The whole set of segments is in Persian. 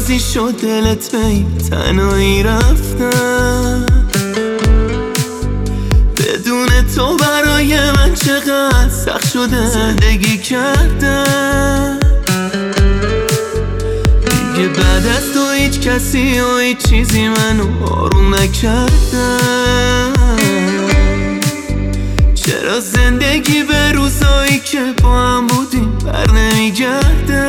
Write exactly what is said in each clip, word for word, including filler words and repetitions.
راضی شد دلت به این تنهایی رفتم. بدون تو برای من چقدر سخت شده زندگی کردم. دیگه بعد از تو هیچ کسی و هیچ چیزی منو آروم نکردم. چرا زندگی به روزایی که با هم بودیم بر نمیگرده؟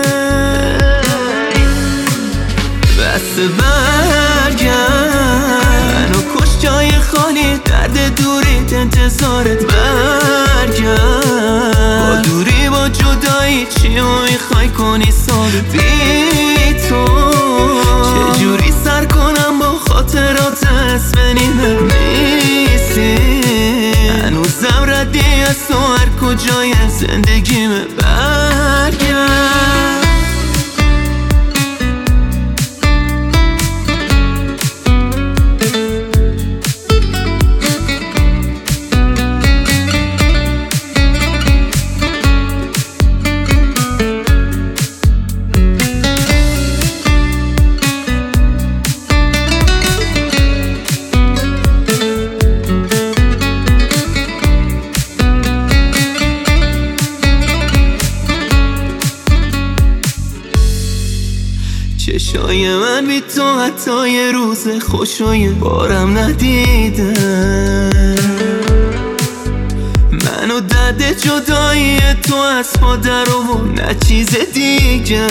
بس برگرد، منو کش جای خالی، درد دوریت انتظارت. برگرد، با دوری با جدایی چی رو میخوای کنی ساده؟ بی تو چجوری سر کنم با خاطرات اسم نیمه نیستی؟ هنوزم ردی از تو هر کجای زندگیمه. برگرد. چشای من بی تو حتی یه روز خوشای بارم ندیده. منو درد جدایی تو از مادر و نه چیز دیگه.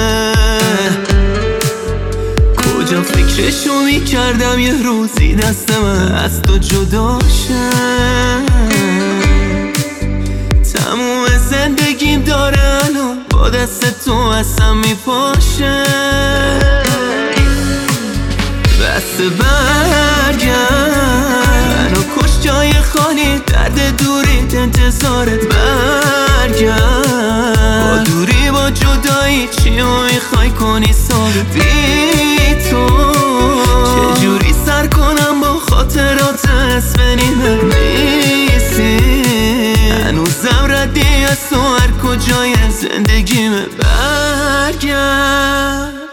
کجا فکرشو میکردم یه روزی دست من از تو جدا شه. تموم زندگیم داره الان با دست تو اصلا میپاشه. بس برگرد، منو کش جای خالی، درد دوریت انتظارت. برگرد، با دوری با جدایی چی رو میخوای کنی ساده؟ بی تو چجوری سر کنم با خاطرات اسم نیمه نیستی؟ هنوزم ردی از تو هر کجای زندگیمه. برگرد.